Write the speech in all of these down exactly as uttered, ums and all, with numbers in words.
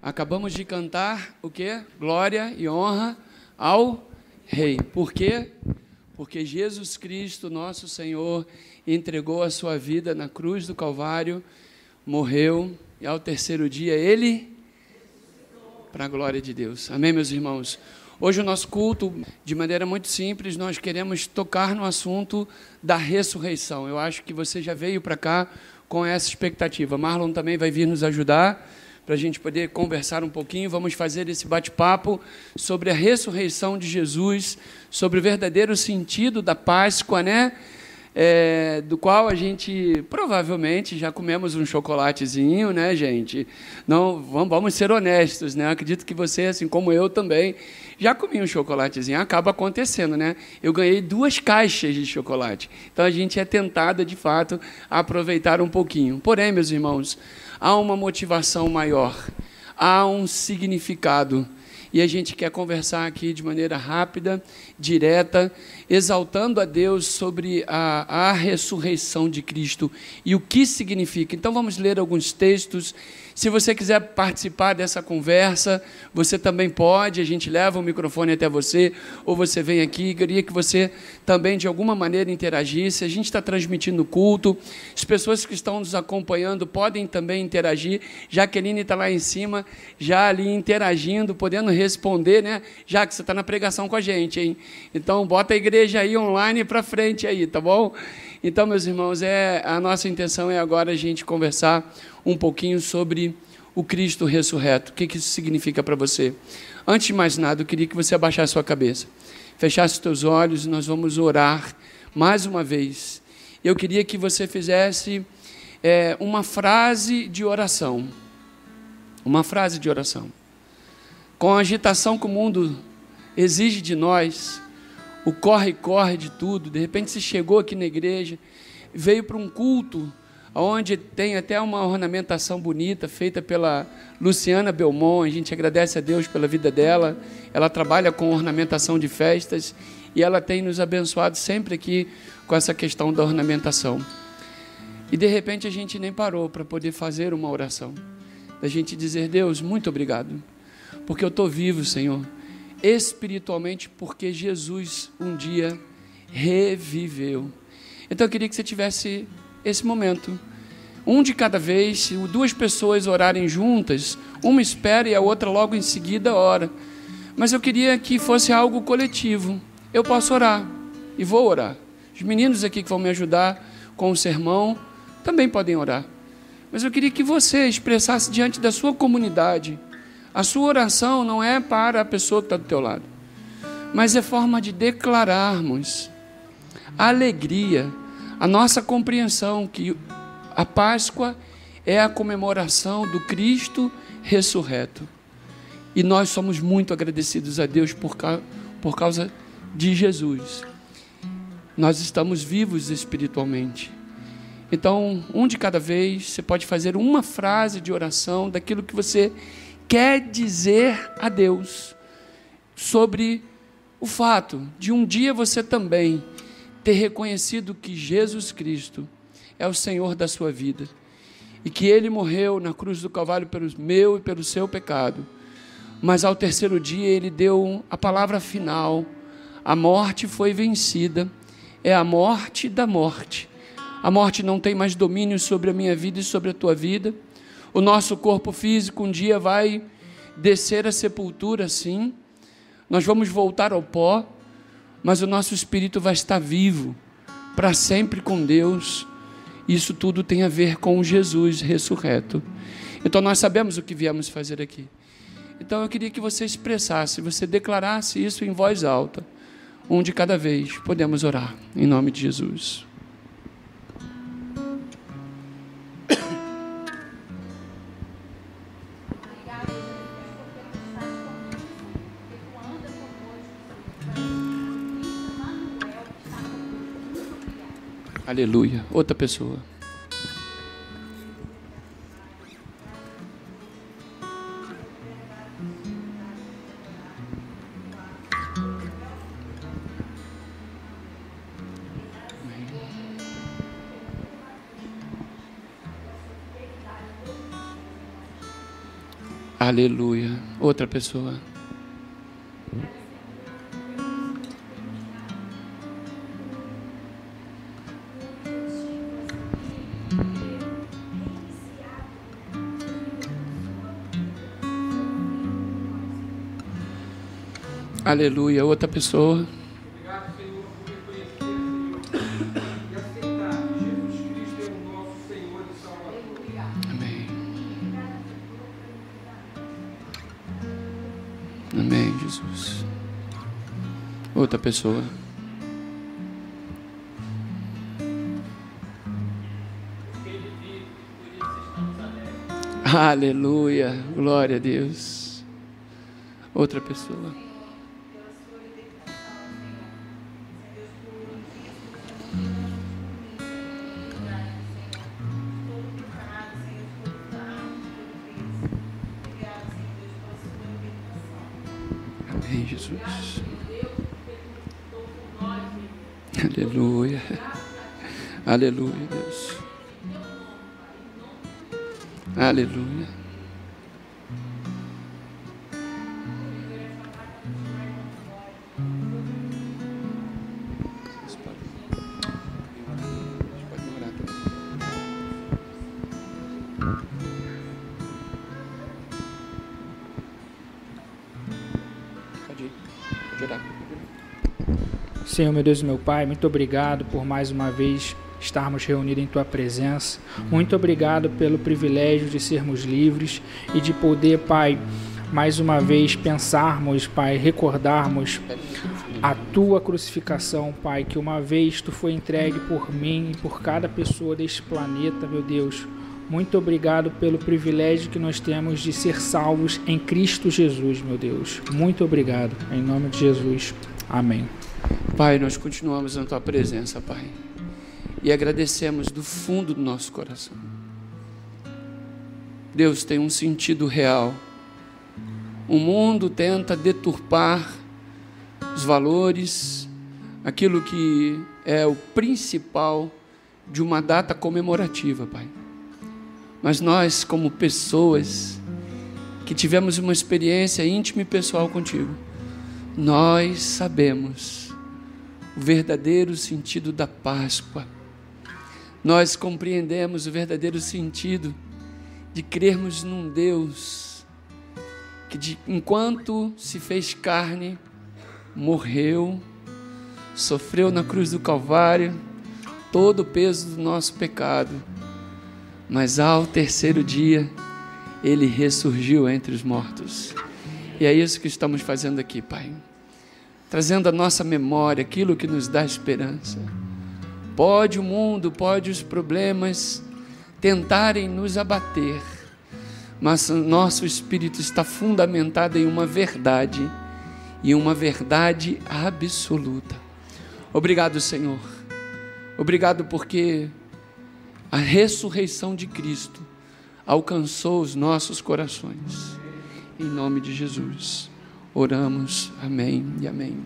Acabamos de cantar o quê? Glória e honra ao Rei. Por quê? Porque Jesus Cristo, nosso Senhor, entregou a sua vida na cruz do Calvário, morreu, e ao terceiro dia Ele, para a glória de Deus. Amém, meus irmãos? Hoje o nosso culto, de maneira muito simples, nós queremos tocar no assunto da ressurreição. Eu acho que você já veio para cá com essa expectativa. Marlon também vai vir nos ajudar para a gente poder conversar um pouquinho. Vamos fazer esse bate-papo sobre a ressurreição de Jesus, sobre o verdadeiro sentido da Páscoa, né? É, do qual a gente provavelmente já comemos um chocolatezinho, né, gente? Não, vamos, vamos ser honestos, né? Acredito que você, assim como eu também, já comi um chocolatezinho. Acaba acontecendo, né? Eu ganhei duas caixas de chocolate. Então a gente é tentado, de fato, a aproveitar um pouquinho. Porém, meus irmãos, há uma motivação maior, há um significado. E a gente quer conversar aqui de maneira rápida, direta, exaltando a Deus sobre a, a ressurreição de Cristo e o que significa. Então vamos ler alguns textos. Se você quiser participar dessa conversa, você também pode, a gente leva o microfone até você, ou você vem aqui. Queria que você também, de alguma maneira, interagisse. A gente está transmitindo o culto, as pessoas que estão nos acompanhando podem também interagir. Jaqueline está lá em cima, já ali interagindo, podendo responder, né? Já que você está na pregação com a gente, hein? Então, bota a igreja aí online para frente aí, tá bom? Então, meus irmãos, é, a nossa intenção é agora a gente conversar um pouquinho sobre o Cristo ressurreto. O que, que isso significa para você? Antes de mais nada, eu queria que você abaixasse a sua cabeça, fechasse os teus olhos e nós vamos orar mais uma vez. Eu queria que você fizesse é, uma frase de oração. Uma frase de oração. Com a agitação que o mundo exige de nós, o corre-corre de tudo, de repente você chegou aqui na igreja, veio para um culto onde tem até uma ornamentação bonita, feita pela Luciana Belmont. A gente agradece a Deus pela vida dela. Ela trabalha com ornamentação de festas e ela tem nos abençoado sempre aqui com essa questão da ornamentação. E de repente a gente nem parou para poder fazer uma oração, da gente dizer: Deus, muito obrigado, porque eu estou vivo, Senhor, espiritualmente, porque Jesus um dia reviveu. Então eu queria que você tivesse esse momento, um de cada vez. Se duas pessoas orarem juntas, uma espera e a outra logo em seguida ora, mas eu queria que fosse algo coletivo. Eu posso orar e vou orar, os meninos aqui que vão me ajudar com o sermão também podem orar, mas eu queria que você expressasse diante da sua comunidade. A sua oração não é para a pessoa que está do teu lado, mas é forma de declararmos a alegria, a nossa compreensão que a Páscoa é a comemoração do Cristo ressurreto. E nós somos muito agradecidos a Deus por, ca... por causa de Jesus. Nós estamos vivos espiritualmente. Então, um de cada vez, você pode fazer uma frase de oração daquilo que você quer dizer a Deus sobre o fato de um dia você também ter reconhecido que Jesus Cristo é o Senhor da sua vida e que Ele morreu na cruz do Calvário pelo meu e pelo seu pecado, mas ao terceiro dia Ele deu a palavra final. A morte foi vencida, é a morte da morte. A morte não tem mais domínio sobre a minha vida e sobre a tua vida. O nosso corpo físico um dia vai descer à sepultura, sim. Nós vamos voltar ao pó, mas o nosso espírito vai estar vivo para sempre com Deus. Isso tudo tem a ver com Jesus ressurreto. Então nós sabemos o que viemos fazer aqui. Então eu queria que você expressasse, você declarasse isso em voz alta. Um de cada vez. Podemos orar em nome de Jesus. Aleluia. Outra pessoa. Aleluia. Outra pessoa. Aleluia. Outra pessoa. Obrigado, Senhor, por reconhecer, Senhor, e aceitar que Jesus Cristo é o nosso Senhor e Salvador. Amém. Amém, Jesus. Outra pessoa. Aleluia. Glória a Deus. Outra pessoa. Amém, Jesus. Aleluia. Aleluia, Deus. Aleluia. Senhor, meu Deus e meu Pai, muito obrigado por mais uma vez estarmos reunidos em Tua presença. Muito obrigado pelo privilégio de sermos livres e de poder, Pai, mais uma vez pensarmos, Pai, recordarmos a Tua crucificação, Pai, que uma vez Tu foi entregue por mim e por cada pessoa deste planeta, meu Deus. Muito obrigado pelo privilégio que nós temos de ser salvos em Cristo Jesus, meu Deus. Muito obrigado. Em nome de Jesus. Amém. Pai, nós continuamos na Tua presença, Pai, e agradecemos do fundo do nosso coração. Deus tem um sentido real. O mundo tenta deturpar os valores, aquilo que é o principal de uma data comemorativa, Pai. Mas nós, como pessoas que tivemos uma experiência íntima e pessoal contigo, nós sabemos o verdadeiro sentido da Páscoa. Nós compreendemos o verdadeiro sentido de crermos num Deus que, de, enquanto se fez carne, morreu, sofreu na cruz do Calvário todo o peso do nosso pecado, mas ao terceiro dia Ele ressurgiu entre os mortos. E é isso que estamos fazendo aqui, Pai, trazendo à nossa memória aquilo que nos dá esperança. Pode o mundo, pode os problemas tentarem nos abater, mas o nosso espírito está fundamentado em uma verdade, e uma verdade absoluta. Obrigado, Senhor. Obrigado porque a ressurreição de Cristo alcançou os nossos corações. Em nome de Jesus, oramos. Amém e amém.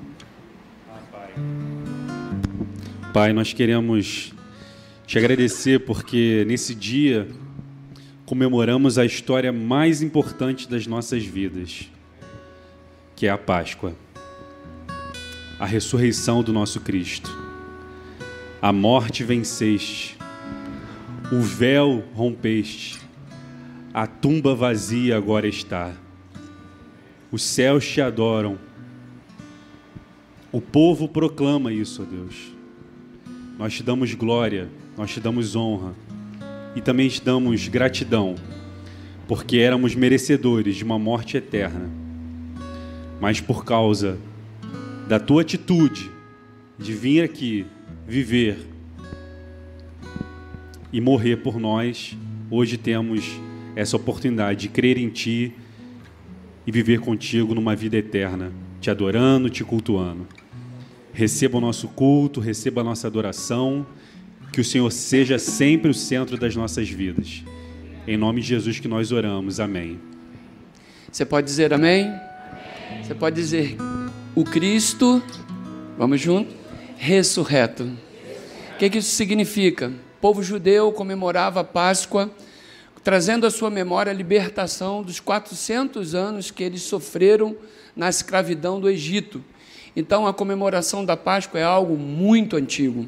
Pai, nós queremos te agradecer porque nesse dia comemoramos a história mais importante das nossas vidas, que é a Páscoa, a ressurreição do nosso Cristo. A morte venceste, o véu rompeste, a tumba vazia agora está. Os céus te adoram. O povo proclama isso, ó Deus. Nós te damos glória, nós te damos honra e também te damos gratidão, porque éramos merecedores de uma morte eterna. Mas por causa da tua atitude de vir aqui, viver e morrer por nós, hoje temos essa oportunidade de crer em Ti e viver contigo numa vida eterna, te adorando, te cultuando. Receba o nosso culto, receba a nossa adoração, que o Senhor seja sempre o centro das nossas vidas. Em nome de Jesus que nós oramos, amém. Você pode dizer amém? Amém. Você pode dizer o Cristo, vamos junto, ressurreto. O que, que isso significa? O povo judeu comemorava a Páscoa trazendo à sua memória a libertação dos quatrocentos anos que eles sofreram na escravidão do Egito. Então, a comemoração da Páscoa é algo muito antigo.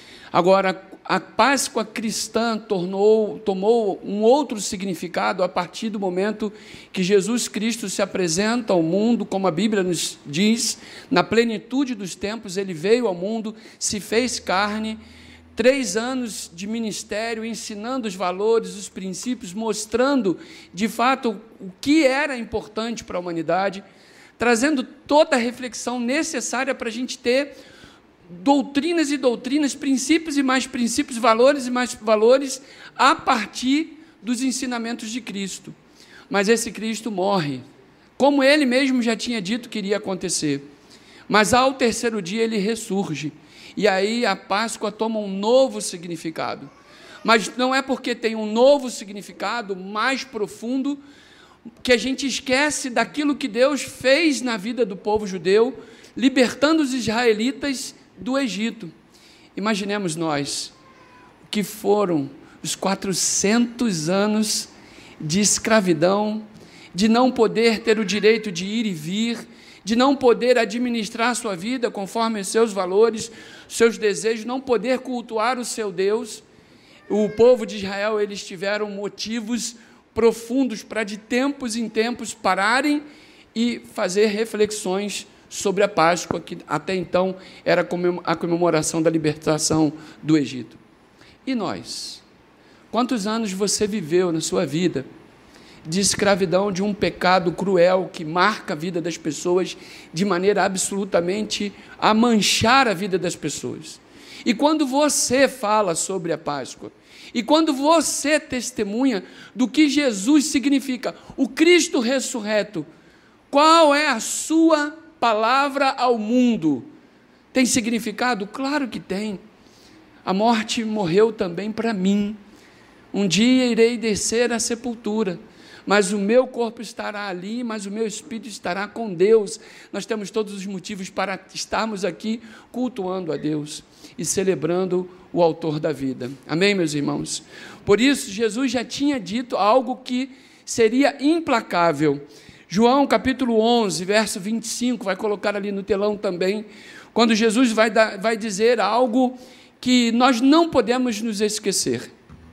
Agora, a Páscoa cristã tornou, tomou um outro significado a partir do momento que Jesus Cristo se apresenta ao mundo, como a Bíblia nos diz, na plenitude dos tempos, ele veio ao mundo, se fez carne, três anos de ministério, ensinando os valores, os princípios, mostrando, de fato, o que era importante para a humanidade, trazendo toda a reflexão necessária para a gente ter doutrinas e doutrinas, princípios e mais princípios, valores e mais valores, a partir dos ensinamentos de Cristo. Mas esse Cristo morre, como ele mesmo já tinha dito que iria acontecer. Mas ao terceiro dia ele ressurge, e aí a Páscoa toma um novo significado. Mas não é porque tem um novo significado mais profundo que a gente esquece daquilo que Deus fez na vida do povo judeu, libertando os israelitas do Egito. Imaginemos nós, o que foram os quatrocentos anos de escravidão, de não poder ter o direito de ir e vir, de não poder administrar a sua vida conforme os seus valores, seus desejos, não poder cultuar o seu Deus. O povo de Israel, eles tiveram motivos profundos para de tempos em tempos pararem e fazer reflexões sobre a Páscoa, que até então era a comemoração da libertação do Egito. E nós? Quantos anos você viveu na sua vida de escravidão, de um pecado cruel que marca a vida das pessoas de maneira absolutamente a manchar a vida das pessoas? E quando você fala sobre a Páscoa, e quando você testemunha do que Jesus significa, o Cristo ressurreto, qual é a sua palavra ao mundo? Tem significado? Claro que tem. A morte morreu também para mim. Um dia irei descer à sepultura, mas o meu corpo estará ali, mas o meu espírito estará com Deus. Nós temos todos os motivos para estarmos aqui cultuando a Deus e celebrando o autor da vida. Amém, meus irmãos? Por isso, Jesus já tinha dito algo que seria implacável. João capítulo onze, verso vinte e cinco, vai colocar ali no telão também, quando Jesus vai, dar, vai dizer algo que nós não podemos nos esquecer.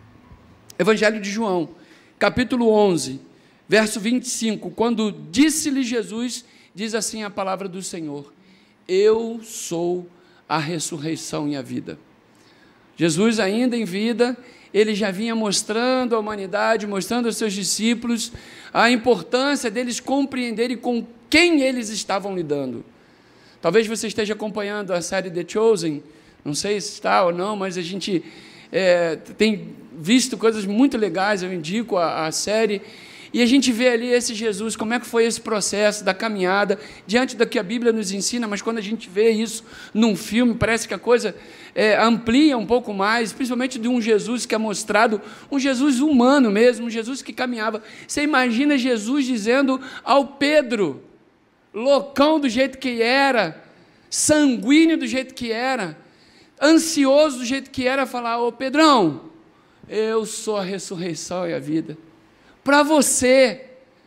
Evangelho de João, capítulo onze, verso vinte e cinco, quando disse-lhe Jesus, diz assim a palavra do Senhor: eu sou a ressurreição e a vida. Jesus ainda em vida, ele já vinha mostrando à humanidade, mostrando aos seus discípulos a importância deles compreenderem com quem eles estavam lidando. Talvez você esteja acompanhando a série The Chosen, não sei se está ou não, mas a gente é, tem visto coisas muito legais, eu indico a, a série, e a gente vê ali esse Jesus, como é que foi esse processo da caminhada, diante do que a Bíblia nos ensina, mas quando a gente vê isso num filme, parece que a coisa é, amplia um pouco mais, principalmente de um Jesus que é mostrado, um Jesus humano mesmo, um Jesus que caminhava. Você imagina Jesus dizendo ao Pedro, loucão do jeito que era, sanguíneo do jeito que era, ansioso do jeito que era, falar: ô Pedrão, eu sou a ressurreição e a vida. Para você,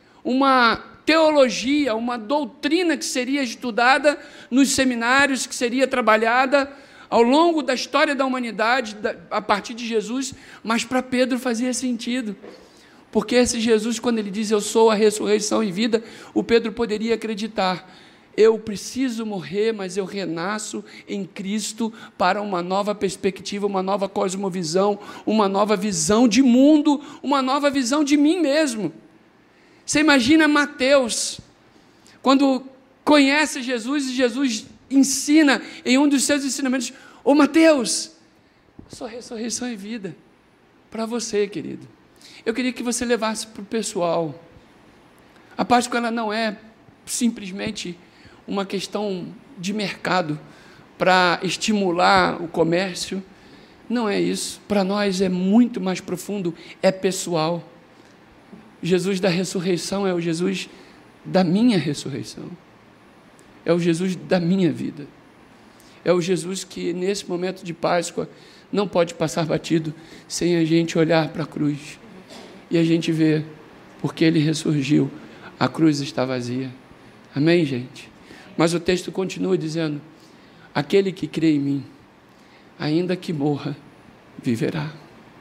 uma teologia, uma doutrina que seria estudada nos seminários, que seria trabalhada ao longo da história da humanidade, a partir de Jesus, mas para Pedro fazia sentido, porque esse Jesus, quando ele diz eu sou a ressurreição e vida, o Pedro poderia acreditar: eu preciso morrer, mas eu renasço em Cristo para uma nova perspectiva, uma nova cosmovisão, uma nova visão de mundo, uma nova visão de mim mesmo. Você imagina Mateus, quando conhece Jesus e Jesus ensina em um dos seus ensinamentos: ô Mateus, só ressurreição e vida para você, querido. Eu queria que você levasse para o pessoal. A Páscoa ela não é simplesmente uma questão de mercado para estimular o comércio. Não é isso. Para nós é muito mais profundo, é pessoal. Jesus da ressurreição é o Jesus da minha ressurreição. É o Jesus da minha vida. É o Jesus que, nesse momento de Páscoa, não pode passar batido sem a gente olhar para a cruz e a gente vê, porque ele ressurgiu, a cruz está vazia. Amém, gente? Mas o texto continua dizendo, aquele que crê em mim, ainda que morra, viverá.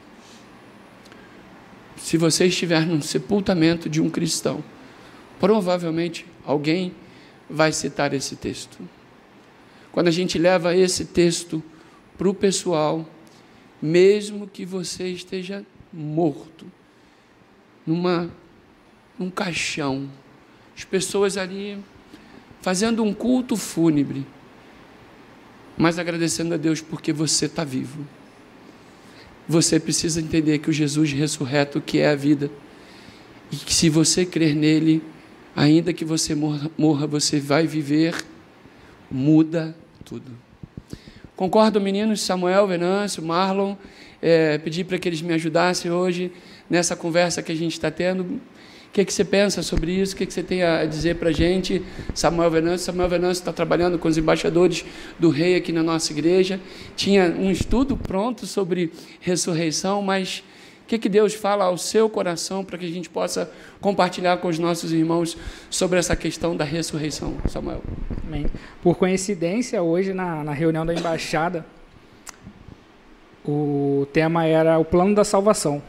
Se você estiver no sepultamento de um cristão, provavelmente alguém vai citar esse texto. Quando a gente leva esse texto para o pessoal, mesmo que você esteja morto, numa, num caixão, as pessoas ali fazendo um culto fúnebre, mas agradecendo a Deus porque você está vivo. Você precisa entender que o Jesus ressurreto, que é a vida, e que se você crer nele, ainda que você morra, morra você vai viver, muda tudo. Concordo, meninos? Samuel, Venâncio, Marlon, é, pedi para que eles me ajudassem hoje nessa conversa que a gente está tendo. O que, que você pensa sobre isso? O que, que você tem a dizer para a gente? Samuel Venâncio. Samuel Venâncio está trabalhando com os embaixadores do rei aqui na nossa igreja. Tinha um estudo pronto sobre ressurreição, mas o que, que Deus fala ao seu coração para que a gente possa compartilhar com os nossos irmãos sobre essa questão da ressurreição, Samuel? Amém. Por coincidência, hoje na, na reunião da embaixada, o tema era o plano da salvação.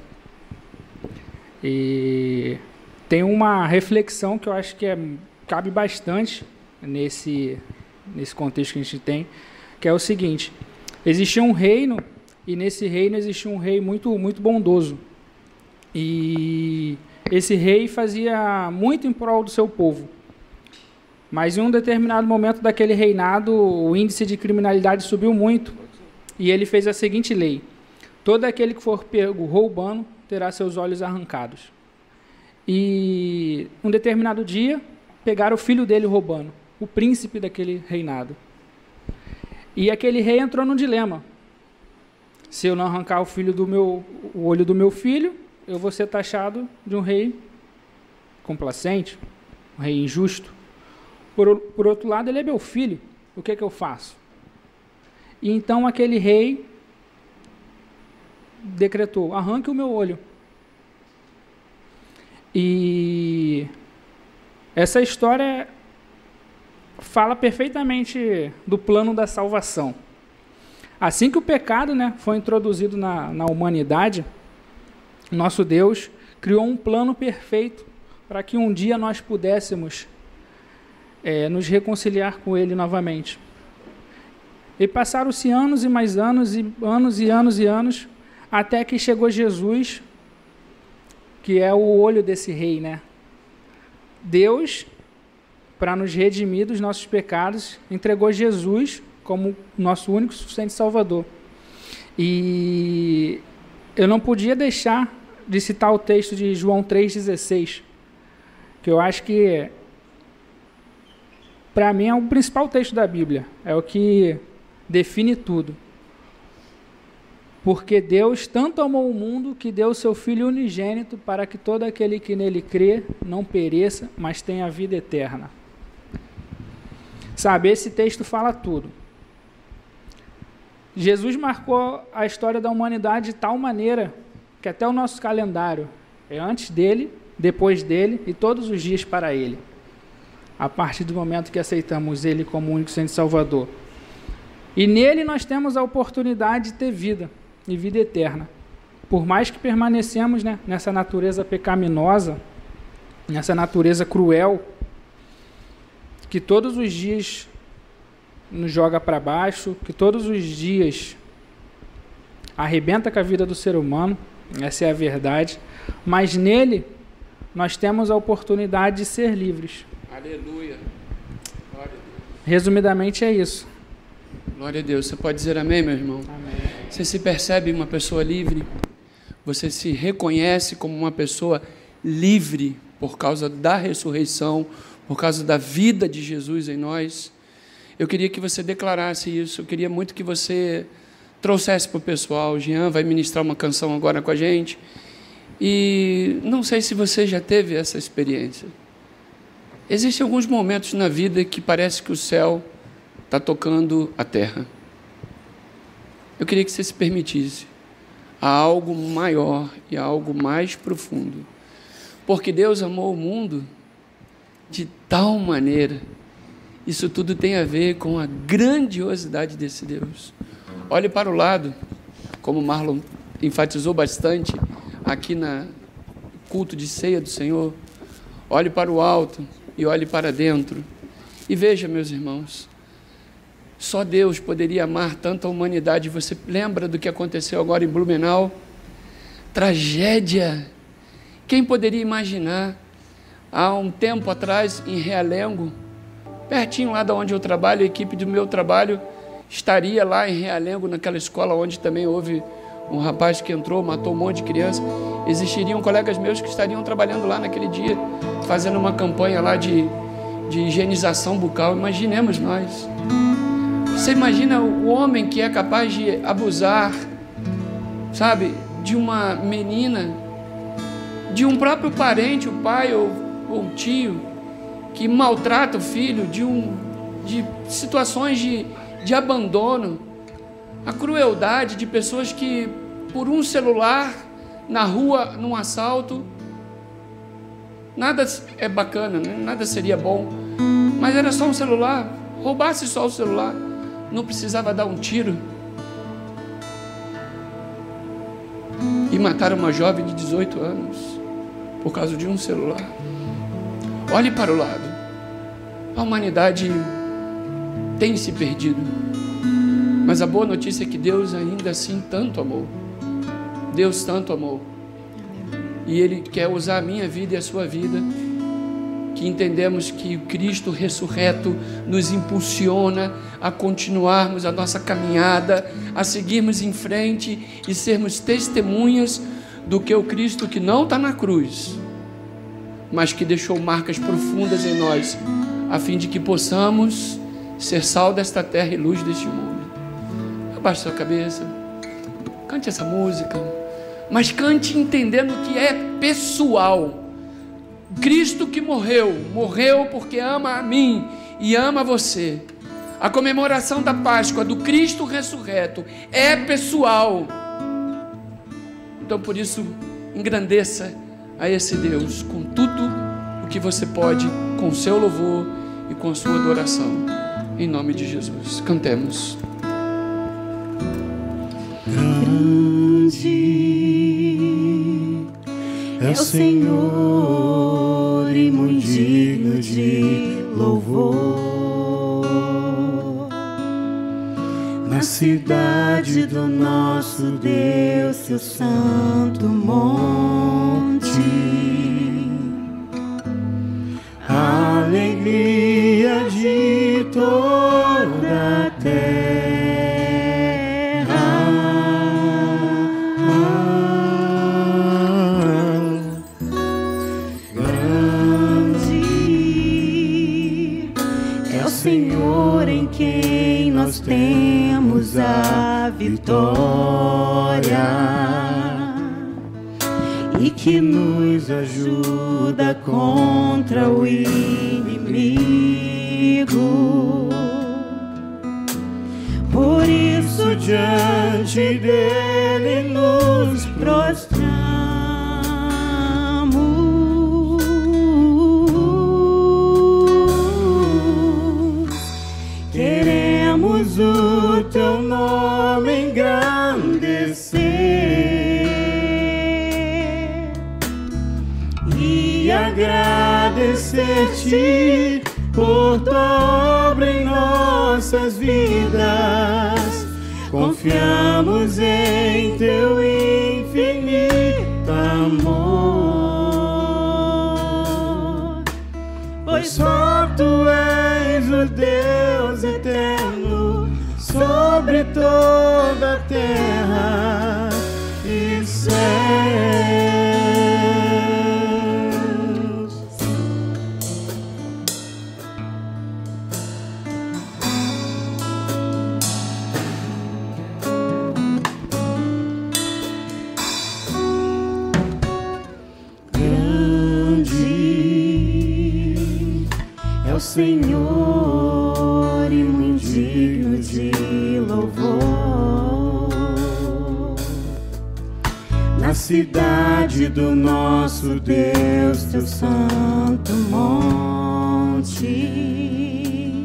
E tem uma reflexão que eu acho que é, cabe bastante nesse, nesse contexto que a gente tem, que é o seguinte: existia um reino, e nesse reino existia um rei muito, muito bondoso. E esse rei fazia muito em prol do seu povo. Mas em um determinado momento daquele reinado, o índice de criminalidade subiu muito, e ele fez a seguinte lei: todo aquele que for pego roubando terá seus olhos arrancados. E um determinado dia, pegaram o filho dele roubando, o príncipe daquele reinado. E aquele rei entrou num dilema: se eu não arrancar o filho do meu, o olho do meu filho, eu vou ser taxado de um rei complacente, um rei injusto. Por, por outro lado, ele é meu filho, o que é que eu faço? E então aquele rei decretou: arranque o meu olho. E essa história fala perfeitamente do plano da salvação. Assim que o pecado, né, foi introduzido na, na humanidade, nosso Deus criou um plano perfeito para que um dia nós pudéssemos é, nos reconciliar com Ele novamente. E passaram-se anos e mais anos, e anos e anos e anos, até que chegou Jesus, que é o olho desse rei, né? Deus, para nos redimir dos nossos pecados, entregou Jesus como nosso único e suficiente Salvador. E eu não podia deixar de citar o texto de João três dezesseis, que eu acho que, para mim, é o principal texto da Bíblia, é o que define tudo. Porque Deus tanto amou o mundo que deu o seu Filho unigênito para que todo aquele que nele crê não pereça, mas tenha vida eterna. Sabe, esse texto fala tudo. Jesus marcou a história da humanidade de tal maneira que até o nosso calendário é antes dele, depois dele e todos os dias para ele, a partir do momento que aceitamos ele como único Senhor e Salvador. E nele nós temos a oportunidade de ter vida e vida eterna. Por mais que permanecemos, né, nessa natureza pecaminosa, nessa natureza cruel, que todos os dias nos joga para baixo, que todos os dias arrebenta com a vida do ser humano, essa é a verdade, mas nele nós temos a oportunidade de ser livres. Aleluia. Glória a Deus. Resumidamente é isso. Glória a Deus. Você pode dizer amém, meu irmão? Amém. Você se percebe uma pessoa livre? Você se reconhece como uma pessoa livre por causa da ressurreição, por causa da vida de Jesus em nós? Eu queria que você declarasse isso. Eu queria muito que você trouxesse para o pessoal. O Jean vai ministrar uma canção agora com a gente. E não sei se você já teve essa experiência. Existem alguns momentos na vida que parece que o céu está tocando a terra. Eu queria que você se permitisse há algo maior e há algo mais profundo. Porque Deus amou o mundo de tal maneira. Isso tudo tem a ver com a grandiosidade desse Deus. Olhe para o lado, como Marlon enfatizou bastante aqui na culto de ceia do Senhor. Olhe para o alto e olhe para dentro. E veja, meus irmãos, só Deus poderia amar tanto a humanidade. Você lembra do que aconteceu agora em Blumenau? Tragédia! Quem poderia imaginar? Há um tempo atrás, em Realengo, pertinho lá de onde eu trabalho, a equipe do meu trabalho estaria lá em Realengo, naquela escola onde também houve um rapaz que entrou, matou um monte de criança. Existiriam colegas meus que estariam trabalhando lá naquele dia, fazendo uma campanha lá de, de higienização bucal. Imaginemos nós. Você imagina o homem que é capaz de abusar, sabe, de uma menina, de um próprio parente, o pai ou, ou o tio, que maltrata o filho, de, um, de situações de, de abandono, a crueldade de pessoas que, por um celular, na rua, num assalto, nada é bacana, né? Nada seria bom, mas era só um celular, roubasse só o celular, não precisava dar um tiro, e mataram uma jovem de dezoito anos, por causa de um celular. Olhe para o lado, a humanidade tem se perdido, mas a boa notícia é que Deus ainda assim tanto amou, Deus tanto amou, e Ele quer usar a minha vida e a sua vida, que entendemos que o Cristo ressurreto nos impulsiona a continuarmos a nossa caminhada, a seguirmos em frente e sermos testemunhas do que o Cristo que não está na cruz, mas que deixou marcas profundas em nós, a fim de que possamos ser sal desta terra e luz deste mundo. Abaixe sua cabeça, cante essa música, mas cante entendendo que é pessoal. Cristo que morreu, morreu porque ama a mim e ama você. A comemoração da Páscoa do Cristo ressurreto é pessoal. Então, por isso, engrandeça a esse Deus com tudo o que você pode, com o seu louvor e com a sua adoração. Em nome de Jesus, cantemos. Grande é o Senhor e muito digno de louvor, na cidade do nosso Deus, seu santo monte. A alegria de toda a terra. Senhor em quem nós temos a vitória e que nos ajuda contra o inimigo. Por isso diante dele nos prostramos. Queremos o teu nome engrandecer e agradecer-te por tua obra em nossas vidas. Confiamos em teu infinito amor, pois só tu és o Deus eterno sobre toda a terra e céus. Grande é o Senhor e muito digno de louvor, na cidade do nosso Deus, teu santo monte.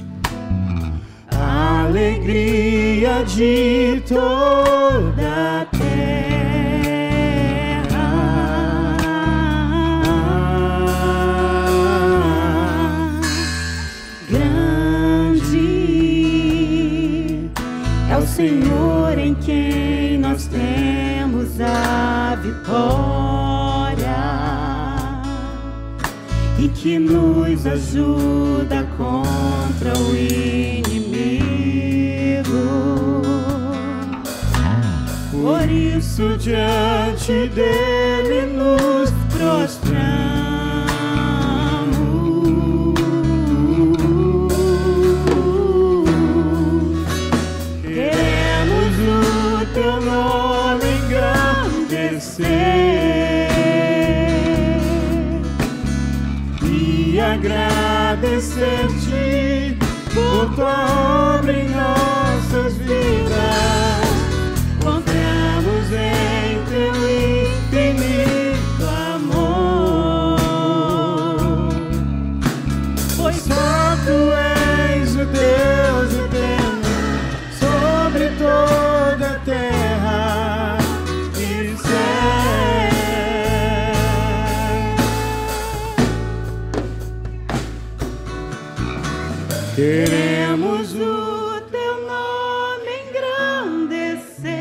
Alegria de toda a terra, grande é o Senhor em quem nós temos a vitória e que nos ajuda contra o inimigo. Por isso diante dele nos prostramos. Queremos o teu nome engrandecer e agradecer-te por tua obra em nossas vidas. Confiamos em teu infinito amor, pois só tu és o Deus eterno sobre toda a terra e céu. Queremos o teu nome engrandecer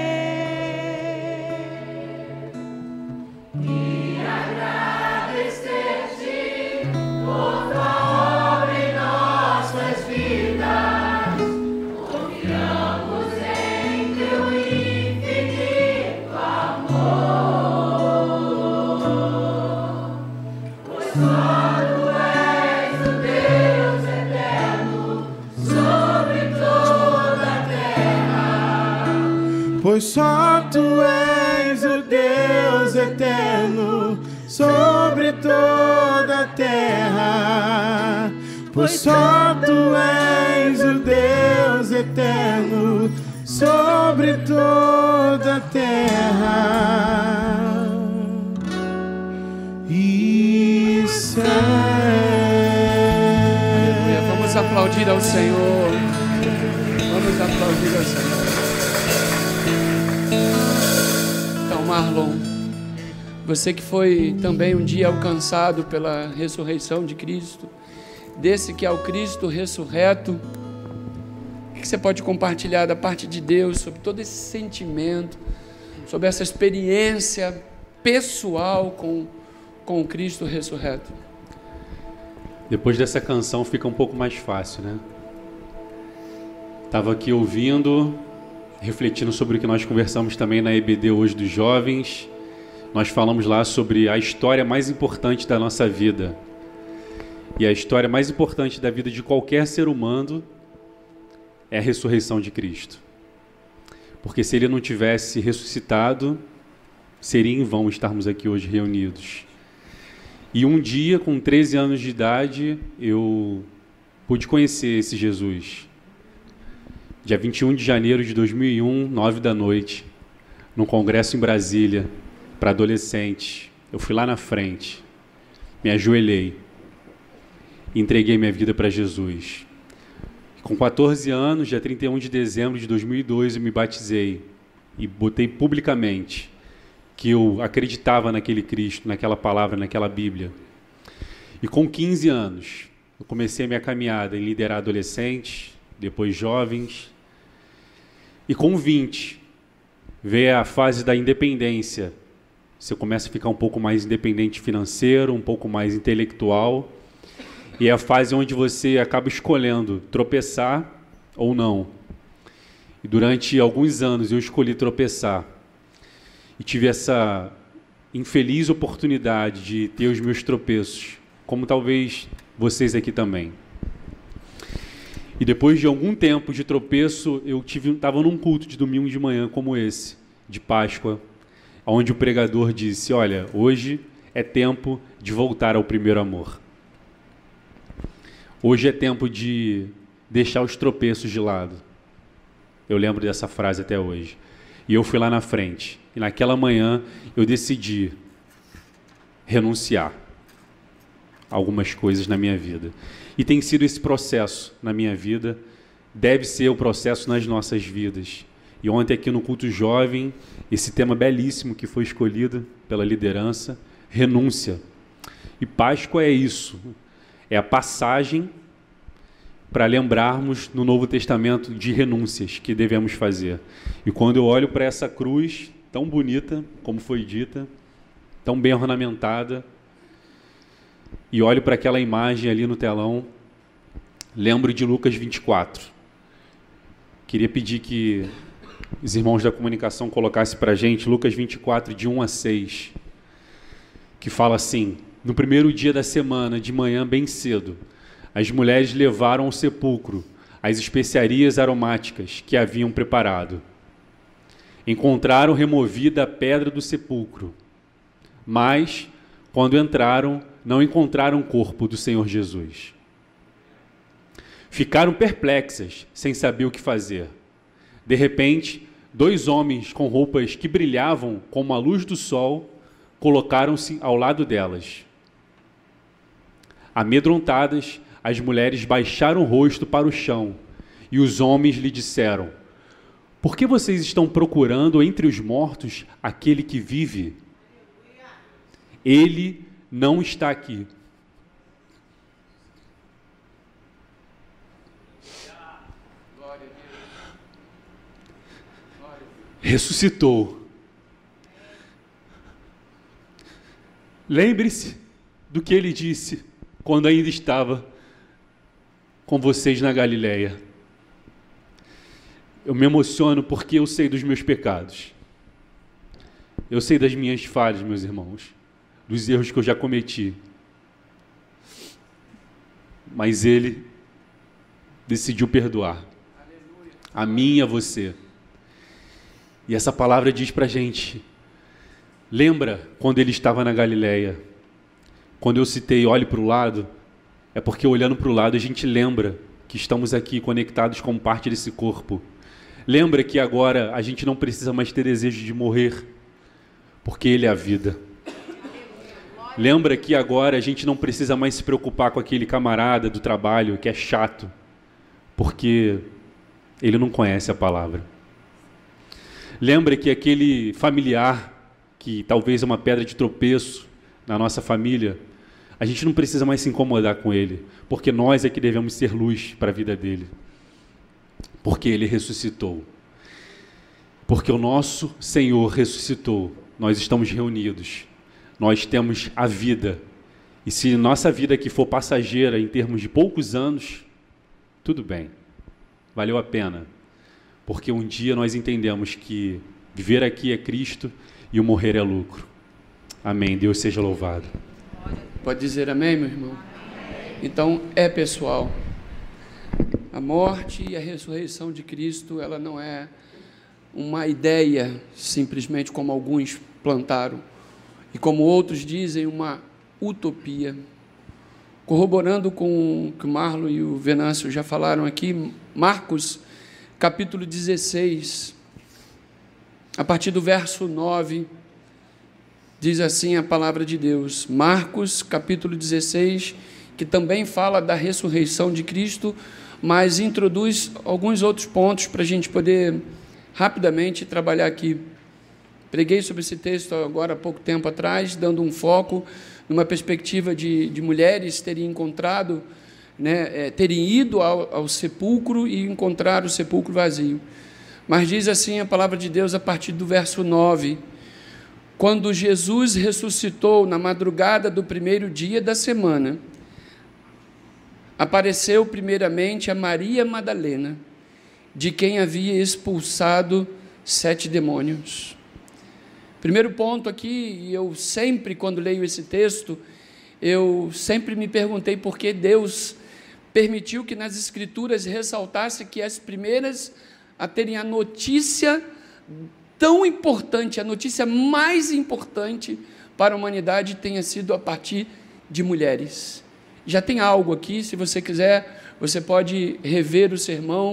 e agradecer-te por tua obra em nossas vidas. Confiamos em teu infinito amor, pois só tu és o Deus eterno sobre toda a terra. Pois só tu és o Deus eterno sobre toda a terra. Pois só tu és o Deus eterno sobre toda a terra e céu. Aleluia. Vamos aplaudir ao Senhor. Vamos aplaudir ao Senhor. Então, Marlon, você que foi também um dia alcançado pela ressurreição de Cristo, desse que é o Cristo ressurreto, o que você pode compartilhar da parte de Deus sobre todo esse sentimento, sobre essa experiência pessoal com, com o Cristo ressurreto? Depois dessa canção fica um pouco mais fácil, né? Estava aqui ouvindo, refletindo sobre o que nós conversamos também na E B D hoje dos jovens. Nós falamos lá sobre a história mais importante da nossa vida. E a história mais importante da vida de qualquer ser humano é a ressurreição de Cristo. Porque se ele não tivesse ressuscitado, seria em vão estarmos aqui hoje reunidos. E um dia, com treze anos de idade, eu pude conhecer esse Jesus. Dia vinte e um de janeiro de dois mil e um, nove da noite, num congresso em Brasília, para adolescentes. Eu fui lá na frente, me ajoelhei e entreguei minha vida para Jesus. Com quatorze anos, dia trinta e um de dezembro de dois mil e dois, eu me batizei e botei publicamente que eu acreditava naquele Cristo, naquela palavra, naquela Bíblia. E com quinze anos, eu comecei a minha caminhada em liderar adolescentes, depois jovens. E com vinte, veio a fase da independência. Você começa a ficar um pouco mais independente financeiro, um pouco mais intelectual. E é a fase onde você acaba escolhendo tropeçar ou não. E durante alguns anos eu escolhi tropeçar. E tive essa infeliz oportunidade de ter os meus tropeços, como talvez vocês aqui também. E depois de algum tempo de tropeço, eu tive, estava num culto de domingo de manhã como esse, de Páscoa, onde o pregador disse, olha, hoje é tempo de voltar ao primeiro amor. Hoje é tempo de deixar os tropeços de lado. Eu lembro dessa frase até hoje. E eu fui lá na frente. E naquela manhã eu decidi renunciar a algumas coisas na minha vida. E tem sido esse processo na minha vida, deve ser o processo nas nossas vidas. E ontem aqui no culto jovem, esse tema belíssimo que foi escolhido pela liderança, renúncia. E Páscoa é isso, é a passagem para lembrarmos no Novo Testamento de renúncias que devemos fazer. E quando eu olho para essa cruz tão bonita, como foi dita, tão bem ornamentada, e olho para aquela imagem ali no telão, lembro de Lucas vinte e quatro. Queria pedir que os irmãos da comunicação colocassem para a gente Lucas vinte e quatro, de um a seis, que fala assim: no primeiro dia da semana, de manhã bem cedo, as mulheres levaram ao sepulcro as especiarias aromáticas que haviam preparado. Encontraram removida a pedra do sepulcro, mas, quando entraram, não encontraram o corpo do Senhor Jesus. Ficaram perplexas, sem saber o que fazer. De repente, dois homens com roupas que brilhavam como a luz do sol colocaram-se ao lado delas. Amedrontadas, as mulheres baixaram o rosto para o chão e os homens lhe disseram: por que vocês estão procurando entre os mortos aquele que vive? Ele não está aqui. Ressuscitou. Lembre-se do que ele disse quando ainda estava com vocês na Galileia. Eu me emociono porque eu sei dos meus pecados. Eu sei das minhas falhas, meus irmãos, dos erros que eu já cometi. Mas ele decidiu perdoar. A mim e a você. E essa palavra diz para a gente: lembra quando ele estava na Galileia? Quando eu citei olhe para o lado, é porque olhando para o lado a gente lembra que estamos aqui conectados como parte desse corpo. Lembra que agora a gente não precisa mais ter desejo de morrer, porque ele é a vida. Lembra que agora a gente não precisa mais se preocupar com aquele camarada do trabalho que é chato, porque ele não conhece a palavra. Lembra que aquele familiar, que talvez é uma pedra de tropeço na nossa família, a gente não precisa mais se incomodar com ele, porque nós é que devemos ser luz para a vida dele. Porque ele ressuscitou. Porque o nosso Senhor ressuscitou. Nós estamos reunidos. Nós temos a vida. E se nossa vida aqui for passageira em termos de poucos anos, tudo bem. Valeu a pena. Porque um dia nós entendemos que viver aqui é Cristo e o morrer é lucro. Amém. Deus seja louvado. Pode dizer amém, meu irmão? Então, é pessoal. A morte e a ressurreição de Cristo, ela não é uma ideia, simplesmente como alguns plantaram, e como outros dizem, uma utopia. Corroborando com o que o Marlon e o Venâncio já falaram aqui, Marcos, capítulo dezesseis, a partir do verso nove, diz assim a palavra de Deus. Marcos, capítulo dezesseis, que também fala da ressurreição de Cristo, mas introduz alguns outros pontos para a gente poder rapidamente trabalhar aqui. Preguei sobre esse texto agora há pouco tempo atrás, dando um foco numa perspectiva de, de mulheres terem encontrado, né, é, terem ido ao, ao sepulcro e encontrar o sepulcro vazio. Mas diz assim a palavra de Deus a partir do verso nove: quando Jesus ressuscitou na madrugada do primeiro dia da semana, apareceu primeiramente a Maria Madalena, de quem havia expulsado sete demônios. Primeiro ponto aqui, eu sempre, quando leio esse texto, eu sempre me perguntei por que Deus permitiu que nas Escrituras ressaltasse que as primeiras a terem a notícia tão importante, a notícia mais importante para a humanidade tenha sido a partir de mulheres. Já tem algo aqui, se você quiser, você pode rever o sermão,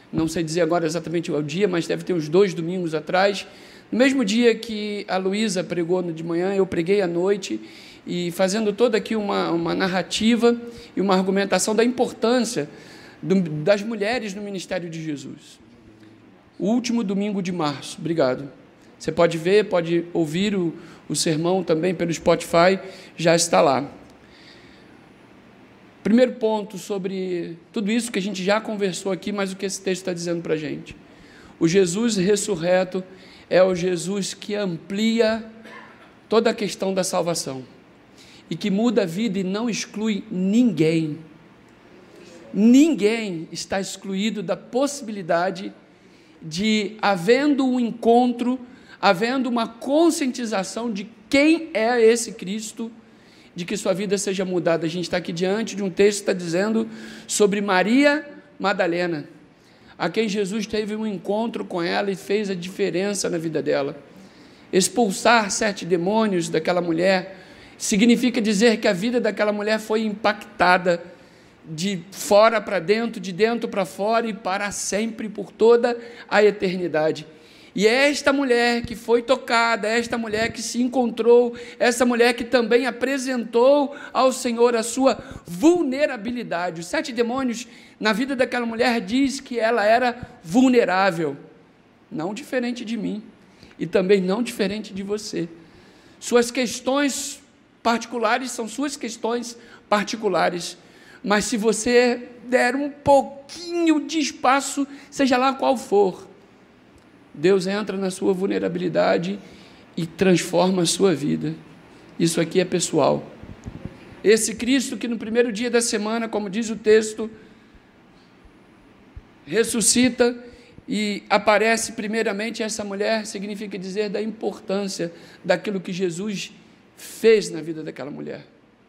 não sei dizer agora exatamente o dia, mas deve ter uns dois domingos atrás, no mesmo dia que a Luísa pregou de manhã, eu preguei à noite, e fazendo toda aqui uma, uma narrativa e uma argumentação da importância do, das mulheres no ministério de Jesus. O último domingo de março, obrigado. Você pode ver, pode ouvir o, o sermão também pelo Spotify, já está lá. Primeiro ponto sobre tudo isso que a gente já conversou aqui, mas o que esse texto está dizendo para a gente. O Jesus ressurreto é o Jesus que amplia toda a questão da salvação e que muda a vida e não exclui ninguém. Ninguém está excluído da possibilidade de, havendo um encontro, havendo uma conscientização de quem é esse Cristo, de que sua vida seja mudada. A gente está aqui diante de um texto que está dizendo sobre Maria Madalena, a quem Jesus teve um encontro com ela e fez a diferença na vida dela. Expulsar sete demônios daquela mulher significa dizer que a vida daquela mulher foi impactada de fora para dentro, de dentro para fora e para sempre, por toda a eternidade. E é esta mulher que foi tocada, é esta mulher que se encontrou, essa mulher que também apresentou ao Senhor a sua vulnerabilidade. Os sete demônios, na vida daquela mulher, diz que ela era vulnerável, não diferente de mim, e também não diferente de você. Suas questões particulares são suas questões particulares, mas se você der um pouquinho de espaço, seja lá qual for, Deus entra na sua vulnerabilidade e transforma a sua vida. Isso aqui é pessoal. Esse Cristo que no primeiro dia da semana, como diz o texto, ressuscita e aparece primeiramente a essa mulher, significa dizer da importância daquilo que Jesus fez na vida daquela mulher.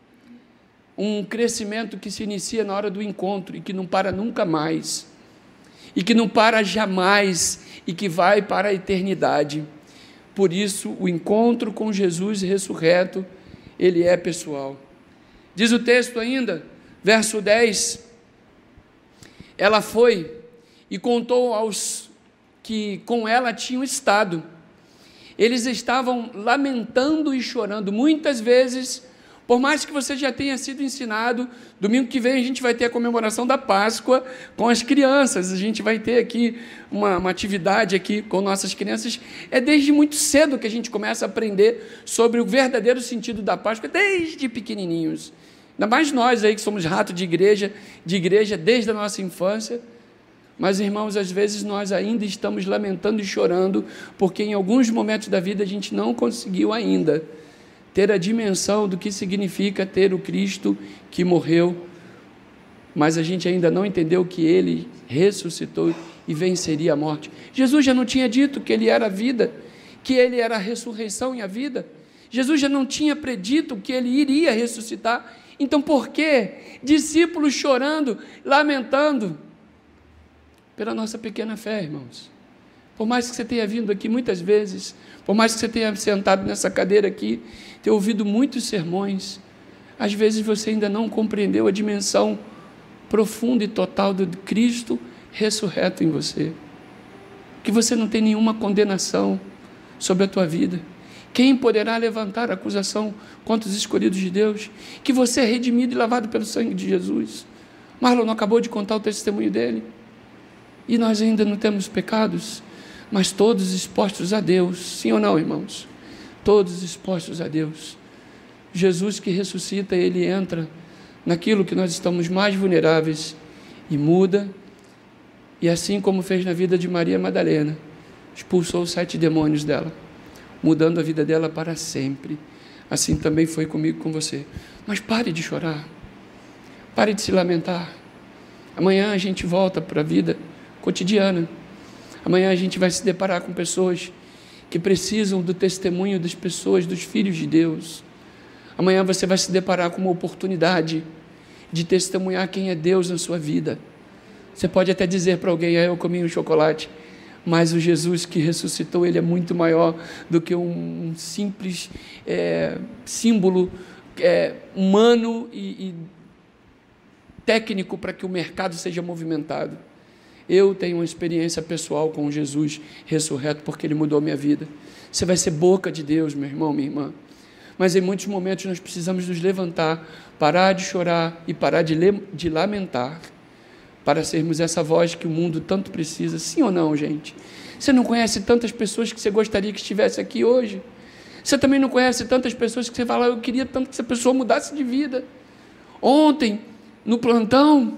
Um crescimento que se inicia na hora do encontro e que não para nunca mais, e que não para jamais, e que vai para a eternidade. Por isso, o encontro com Jesus ressurreto, ele é pessoal. Diz o texto ainda, verso dez, ela foi e contou aos que com ela tinham estado. Eles estavam lamentando e chorando. Muitas vezes, por mais que você já tenha sido ensinado, domingo que vem a gente vai ter a comemoração da Páscoa com as crianças, a gente vai ter aqui uma, uma atividade aqui com nossas crianças. É desde muito cedo que a gente começa a aprender sobre o verdadeiro sentido da Páscoa, desde pequenininhos. Ainda mais nós aí que somos rato de igreja, de igreja desde a nossa infância. Mas, irmãos, às vezes nós ainda estamos lamentando e chorando, porque em alguns momentos da vida a gente não conseguiu ainda ter a dimensão do que significa ter o Cristo que morreu, mas a gente ainda não entendeu que Ele ressuscitou e venceria a morte. Jesus já não tinha dito que Ele era a vida, que Ele era a ressurreição e a vida. Jesus já não tinha predito que Ele iria ressuscitar. Então, por que discípulos chorando, lamentando? Pela nossa pequena fé, irmãos. Por mais que você tenha vindo aqui muitas vezes, por mais que você tenha sentado nessa cadeira aqui, ter ouvido muitos sermões, às vezes você ainda não compreendeu a dimensão profunda e total do Cristo ressurreto em você. Que você não tem nenhuma condenação sobre a tua vida. Quem poderá levantar acusação contra os escolhidos de Deus? Que você é redimido e lavado pelo sangue de Jesus. Marlon não acabou de contar o testemunho dele. E nós ainda não temos pecados, mas todos expostos a Deus. Sim ou não, irmãos? Todos expostos a Deus. Jesus que ressuscita, Ele entra naquilo que nós estamos mais vulneráveis e muda. E assim como fez na vida de Maria Madalena, expulsou os sete demônios dela, mudando a vida dela para sempre. Assim também foi comigo, com você. Mas pare de chorar. Pare de se lamentar. Amanhã a gente volta para a vida cotidiana. Amanhã a gente vai se deparar com pessoas que precisam do testemunho das pessoas, dos filhos de Deus. Amanhã você vai se deparar com uma oportunidade de testemunhar quem é Deus na sua vida. Você pode até dizer para alguém, ah, eu comi um chocolate, mas o Jesus que ressuscitou, Ele é muito maior do que um simples é, símbolo é, humano e, e técnico para que o mercado seja movimentado. Eu tenho uma experiência pessoal com Jesus ressurreto, porque Ele mudou minha vida. Você vai ser boca de Deus, meu irmão, minha irmã. Mas em muitos momentos nós precisamos nos levantar, parar de chorar e parar de, de lamentar, para sermos essa voz que o mundo tanto precisa. Sim ou não, gente? Você não conhece tantas pessoas que você gostaria que estivesse aqui hoje? Você também não conhece tantas pessoas que você fala, eu queria tanto que essa pessoa mudasse de vida. Ontem, no plantão,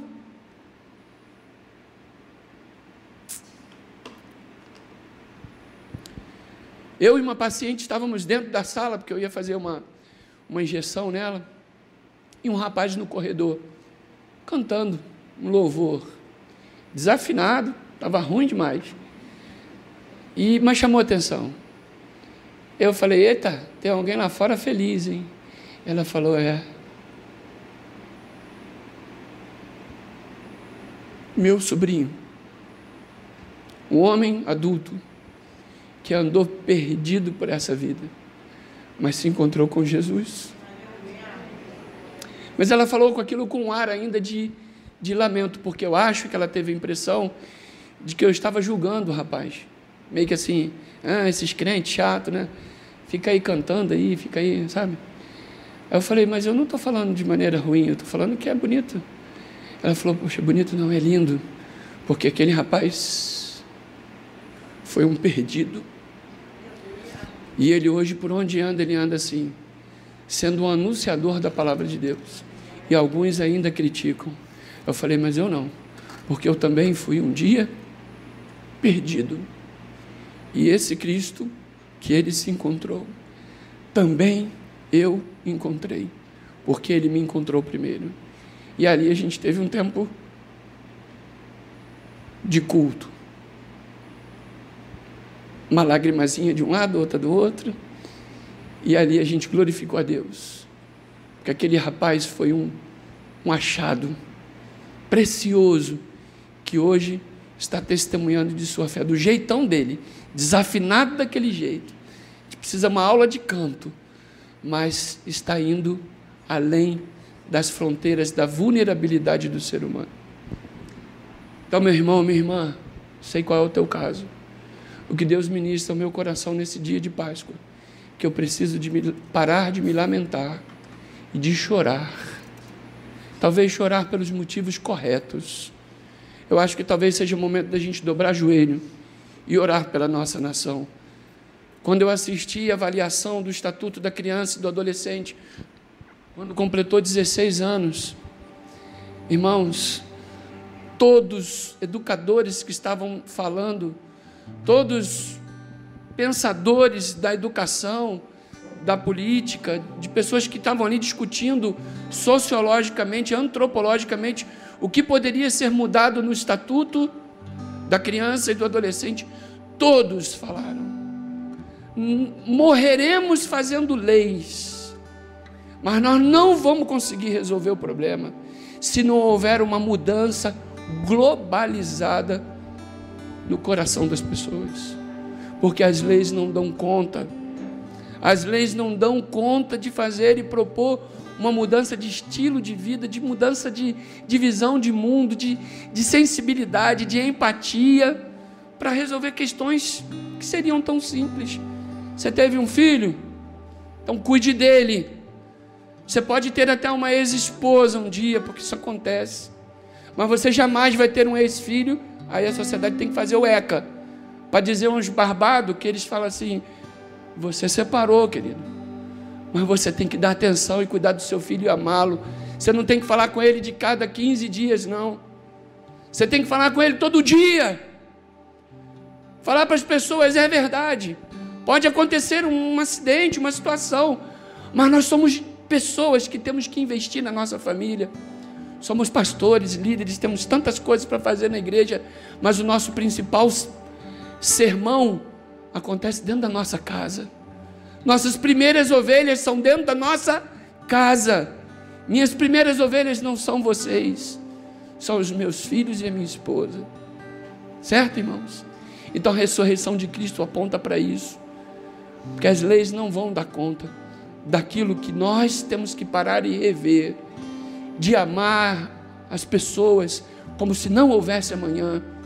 eu e uma paciente estávamos dentro da sala, porque eu ia fazer uma, uma injeção nela, e um rapaz no corredor, cantando um louvor, desafinado, estava ruim demais, e, mas chamou a atenção. Eu falei, eita, tem alguém lá fora feliz, hein? Ela falou, é. Meu sobrinho, um homem adulto, que andou perdido por essa vida, mas se encontrou com Jesus. Mas ela falou com aquilo com um ar ainda de, de lamento, porque eu acho que ela teve a impressão de que eu estava julgando o rapaz. Meio que assim, ah, esses crentes chatos, né? Fica aí cantando aí, fica aí, sabe? Aí eu falei, mas eu não estou falando de maneira ruim, eu estou falando que é bonito. Ela falou, poxa, bonito não, é lindo, porque aquele rapaz foi um perdido. E ele hoje, por onde anda, ele anda assim, sendo um anunciador da palavra de Deus. E alguns ainda criticam. Eu falei, mas eu não, porque eu também fui um dia perdido. E esse Cristo que ele se encontrou, também eu encontrei, porque ele me encontrou primeiro. E ali a gente teve um tempo de culto. Uma lagrimazinha de um lado, outra do outro, e ali a gente glorificou a Deus, porque aquele rapaz foi um, um achado precioso, que hoje está testemunhando de sua fé, do jeitão dele, desafinado daquele jeito, a gente precisa uma aula de canto, mas está indo além das fronteiras da vulnerabilidade do ser humano. Então, meu irmão, minha irmã, sei qual é o teu caso. O que Deus ministra ao meu coração nesse dia de Páscoa, que eu preciso de me, parar de me lamentar e de chorar. Talvez chorar pelos motivos corretos. Eu acho que talvez seja o momento da gente dobrar joelho e orar pela nossa nação. Quando eu assisti a avaliação do Estatuto da Criança e do Adolescente, quando completou dezesseis anos, irmãos, todos educadores que estavam falando, todos pensadores da educação, da política, de pessoas que estavam ali discutindo sociologicamente, antropologicamente, o que poderia ser mudado no Estatuto da Criança e do Adolescente, todos falaram, morreremos fazendo leis, mas nós não vamos conseguir resolver o problema se não houver uma mudança globalizada no coração das pessoas, porque as leis não dão conta, as leis não dão conta de fazer e propor uma mudança de estilo de vida, de mudança de, de visão de mundo, de, de sensibilidade, de empatia, para resolver questões que seriam tão simples. Você teve um filho? Então cuide dele. Você pode ter até uma ex-esposa um dia, porque isso acontece, mas você jamais vai ter um ex-filho. Aí a sociedade tem que fazer o ECA, para dizer uns barbados que eles falam assim, você separou, querido, mas você tem que dar atenção e cuidar do seu filho e amá-lo. Você não tem que falar com ele de cada quinze dias, não. Você tem que falar com ele todo dia. Falar para as pessoas, é verdade. Pode acontecer um acidente, uma situação, mas nós somos pessoas que temos que investir na nossa família. Somos pastores, líderes, temos tantas coisas para fazer na igreja, mas o nosso principal sermão acontece dentro da nossa casa. Nossas primeiras ovelhas são dentro da nossa casa. Minhas primeiras ovelhas não são vocês, são os meus filhos e a minha esposa. Certo, irmãos? Então a ressurreição de Cristo aponta para isso, porque as leis não vão dar conta daquilo que nós temos que parar e rever, de amar as pessoas como se não houvesse amanhã,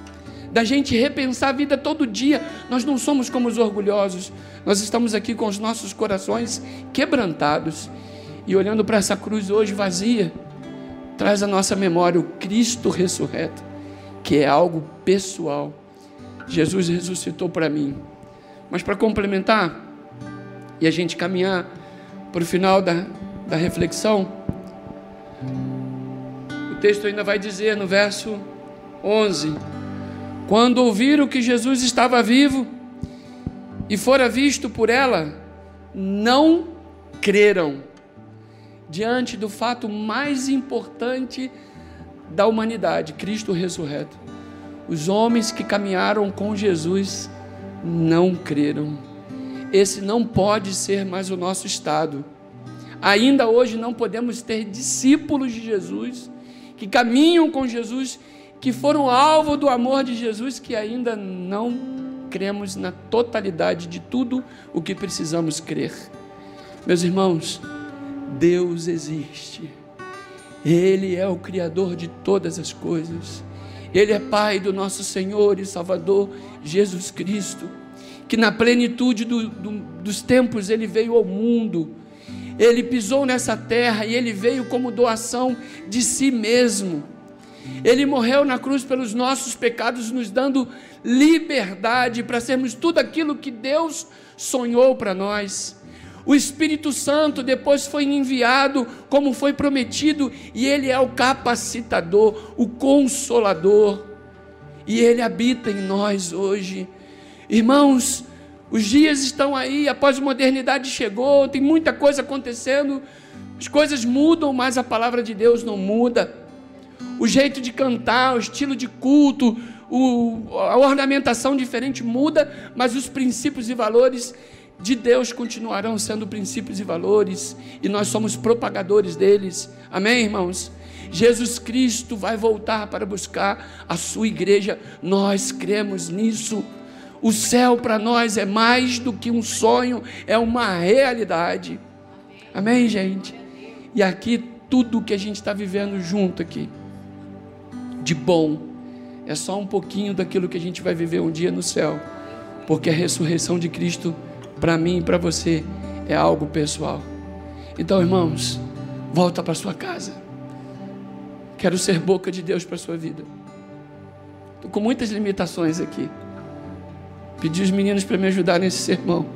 da gente repensar a vida todo dia. Nós não somos como os orgulhosos, nós estamos aqui com os nossos corações quebrantados, e olhando para essa cruz hoje vazia, traz à nossa memória o Cristo ressurreto, que é algo pessoal. Jesus ressuscitou para mim. Mas para complementar, e a gente caminhar para o final da, da reflexão, o texto ainda vai dizer no verso onze: quando ouviram que Jesus estava vivo e fora visto por ela, não creram, diante do fato mais importante da humanidade, Cristo ressurreto. Os homens que caminharam com Jesus não creram. Esse não pode ser mais o nosso estado. Ainda hoje não podemos ter discípulos de Jesus, que caminham com Jesus, que foram alvo do amor de Jesus, que ainda não cremos na totalidade de tudo o que precisamos crer. Meus irmãos, Deus existe. Ele é o Criador de todas as coisas. Ele é Pai do nosso Senhor e Salvador Jesus Cristo, que na plenitude do, do, dos tempos Ele veio ao mundo. Ele pisou nessa terra e Ele veio como doação de si mesmo. Ele morreu na cruz pelos nossos pecados, nos dando liberdade para sermos tudo aquilo que Deus sonhou para nós. O Espírito Santo depois foi enviado, como foi prometido, e Ele é o capacitador, o consolador, e Ele habita em nós hoje. Irmãos, os dias estão aí, a pós-modernidade chegou, tem muita coisa acontecendo, as coisas mudam, mas a palavra de Deus não muda. O jeito de cantar, o estilo de culto, o, a ornamentação diferente muda, mas os princípios e valores de Deus continuarão sendo princípios e valores, e nós somos propagadores deles. Amém, irmãos? Jesus Cristo vai voltar para buscar a sua igreja, nós cremos nisso. O céu para nós é mais do que um sonho, é uma realidade. Amém, gente? E aqui tudo que a gente está vivendo junto aqui, de bom, é só um pouquinho daquilo que a gente vai viver um dia no céu, porque a ressurreição de Cristo, para mim e para você, é algo pessoal. Então, irmãos, volta para sua casa. Quero ser boca de Deus para a sua vida. Estou com muitas limitações aqui. Pedi os meninos para me ajudar nesse sermão.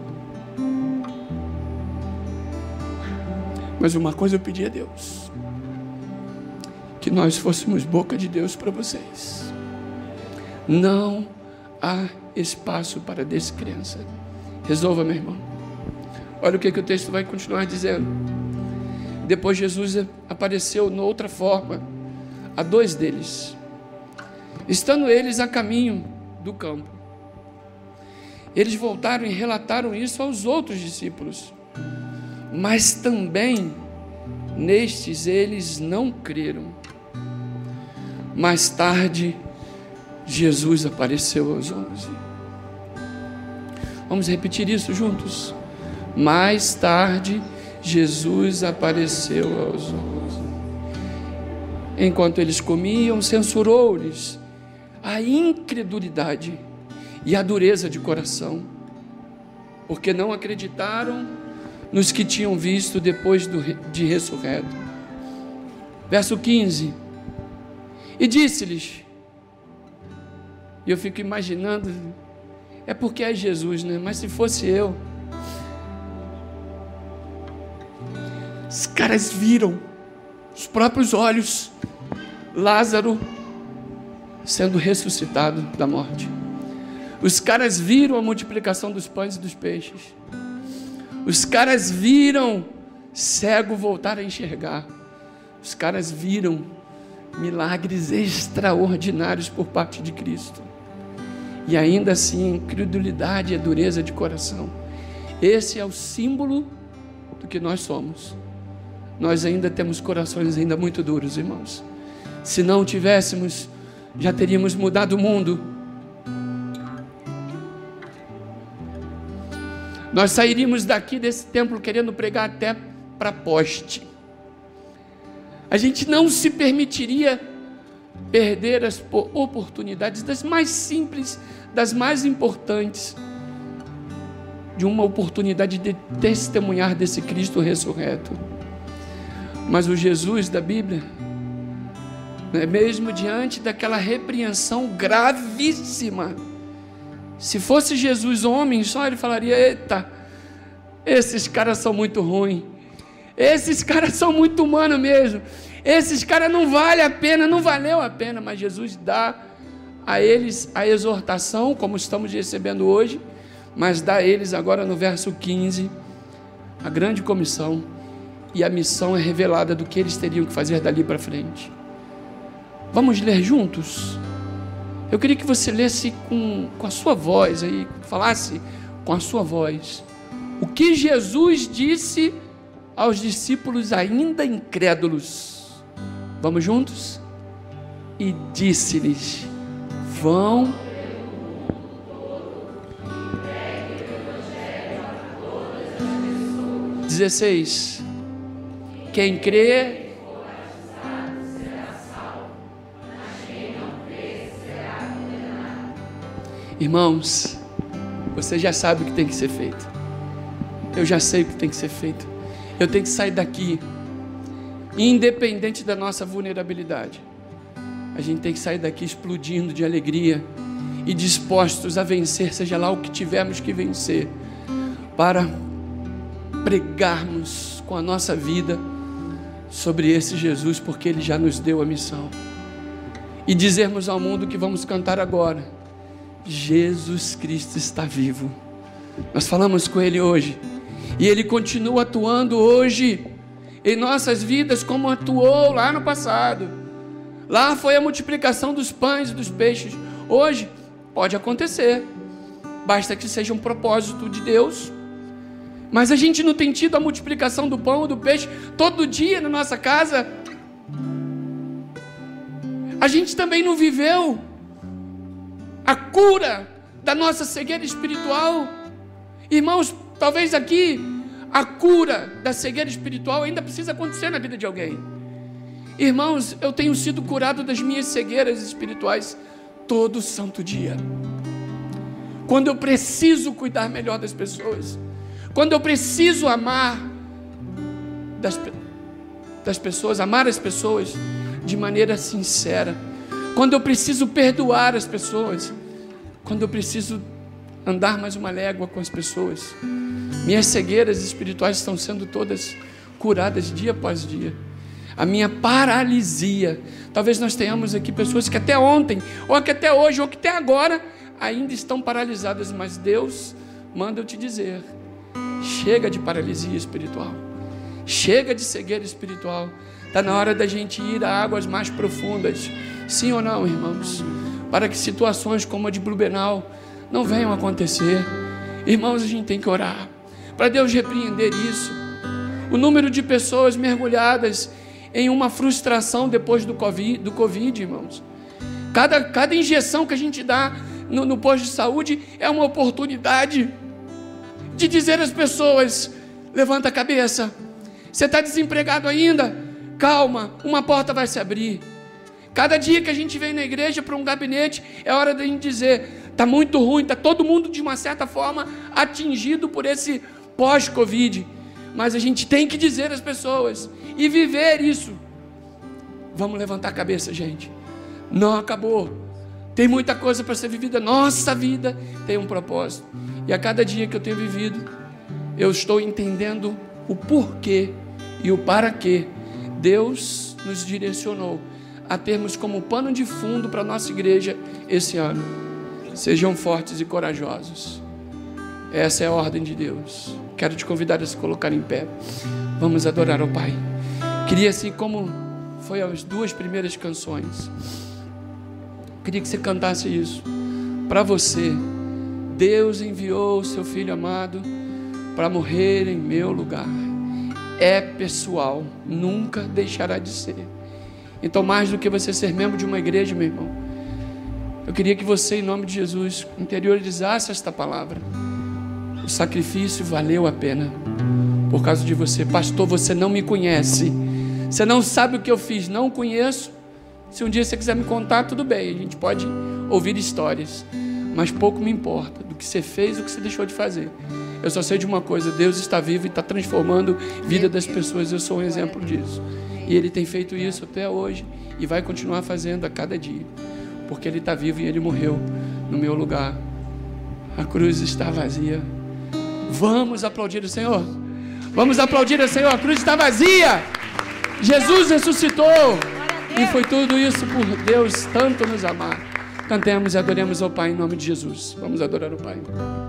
Mas uma coisa eu pedi a Deus: que nós fôssemos boca de Deus para vocês. Não há espaço para descrença. Resolva, meu irmão. Olha o que, que o texto vai continuar dizendo. Depois Jesus apareceu noutra forma a dois deles, estando eles a caminho do campo. Eles voltaram e relataram isso aos outros discípulos, mas também nestes eles não creram. Mais tarde, Jesus apareceu aos onze. Vamos repetir isso juntos? Mais tarde, Jesus apareceu aos onze. Enquanto eles comiam, censurou-lhes a incredulidade e a dureza de coração, porque não acreditaram nos que tinham visto depois do, de ressurreto. Verso quinze. E disse-lhes, e eu fico imaginando, é porque é Jesus, né? Mas se fosse eu, os caras viram, os próprios olhos, Lázaro sendo ressuscitado da morte. Os caras viram a multiplicação dos pães e dos peixes. Os caras viram cego voltar a enxergar. Os caras viram milagres extraordinários por parte de Cristo. E ainda assim, incredulidade e a dureza de coração. Esse é o símbolo do que nós somos. Nós ainda temos corações ainda muito duros, irmãos. Se não tivéssemos, já teríamos mudado o mundo. Nós sairíamos daqui desse templo querendo pregar até para poste. A gente não se permitiria perder as oportunidades das mais simples, das mais importantes, de uma oportunidade de testemunhar desse Cristo ressurreto. Mas o Jesus da Bíblia, mesmo diante daquela repreensão gravíssima, se fosse Jesus homem só, ele falaria: eita, esses caras são muito ruins, esses caras são muito humanos mesmo, esses caras não valem a pena, não valeu a pena. Mas Jesus dá a eles a exortação, como estamos recebendo hoje, mas dá a eles agora no verso quinze a grande comissão, e a missão é revelada do que eles teriam que fazer dali para frente. Vamos ler juntos? Eu queria que você lesse com, com a sua voz aí, falasse com a sua voz o que Jesus disse aos discípulos ainda incrédulos. Vamos juntos? E disse-lhes: vão dezesseis. Quem crê Irmãos, você já sabe o que tem que ser feito. Eu já sei o que tem que ser feito. Eu tenho que sair daqui, independente da nossa vulnerabilidade. A gente tem que sair daqui explodindo de alegria e dispostos a vencer, seja lá o que tivermos que vencer, para pregarmos com a nossa vida sobre esse Jesus, porque Ele já nos deu a missão. E dizermos ao mundo que vamos cantar agora: Jesus Cristo está vivo. Nós falamos com Ele hoje, e Ele continua atuando hoje em nossas vidas, como atuou lá no passado. Lá foi a multiplicação dos pães e dos peixes. Hoje pode acontecer, basta que seja um propósito de Deus. Mas a gente não tem tido a multiplicação do pão e do peixe todo dia na nossa casa. A gente também não viveu a cura da nossa cegueira espiritual. Irmãos, talvez aqui a cura da cegueira espiritual ainda precisa acontecer na vida de alguém. Irmãos, eu tenho sido curado das minhas cegueiras espirituais todo santo dia. Quando eu preciso cuidar melhor das pessoas, quando eu preciso amar das, das pessoas, amar as pessoas de maneira sincera, quando eu preciso perdoar as pessoas, quando eu preciso andar mais uma légua com as pessoas, minhas cegueiras espirituais estão sendo todas curadas dia após dia. A minha paralisia, talvez nós tenhamos aqui pessoas que até ontem, ou que até hoje, ou que até agora ainda estão paralisadas, mas Deus manda eu te dizer: chega de paralisia espiritual, chega de cegueira espiritual. Está na hora da gente ir a águas mais profundas, sim ou não, irmãos? Para que situações como a de Blumenau não venham a acontecer. Irmãos, a gente tem que orar para Deus repreender isso. O número de pessoas mergulhadas em uma frustração depois do Covid, do Covid, irmãos. Cada, cada injeção que a gente dá no, no posto de saúde é uma oportunidade de dizer às pessoas: levanta a cabeça. Você está desempregado ainda? Calma, uma porta vai se abrir. Cada dia que a gente vem na igreja para um gabinete, é hora de a gente dizer: está muito ruim, está todo mundo de uma certa forma atingido por esse pós-Covid. Mas a gente tem que dizer às pessoas e viver isso. Vamos levantar a cabeça, gente. Não acabou. Tem muita coisa para ser vivida. Nossa vida tem um propósito. E a cada dia que eu tenho vivido, eu estou entendendo o porquê e o para quê Deus nos direcionou a termos como pano de fundo para a nossa igreja esse ano. Sejam fortes e corajosos. Essa é a ordem de Deus. Quero te convidar a se colocar em pé. Vamos adorar ao Pai. Queria, assim como foi as duas primeiras canções, queria que você cantasse isso para você. Deus enviou o seu Filho amado para morrer em meu lugar. É pessoal, nunca deixará de ser. Então, mais do que você ser membro de uma igreja, meu irmão, eu queria que você, em nome de Jesus, interiorizasse esta palavra. O sacrifício valeu a pena por causa de você. Pastor, você não me conhece, você não sabe o que eu fiz. Não conheço, Se um dia você quiser me contar, tudo bem, a gente pode ouvir histórias, mas pouco me importa do que você fez ou o que você deixou de fazer. Eu só sei de uma coisa: Deus está vivo e está transformando a vida das pessoas. Eu sou um exemplo disso. E Ele tem feito isso até hoje e vai continuar fazendo a cada dia, porque Ele está vivo e Ele morreu no meu lugar. A cruz está vazia. Vamos aplaudir o Senhor. Vamos aplaudir o Senhor. A cruz está vazia. Jesus ressuscitou. E foi tudo isso por Deus tanto nos amar. Cantemos e adoremos ao Pai em nome de Jesus. Vamos adorar o Pai.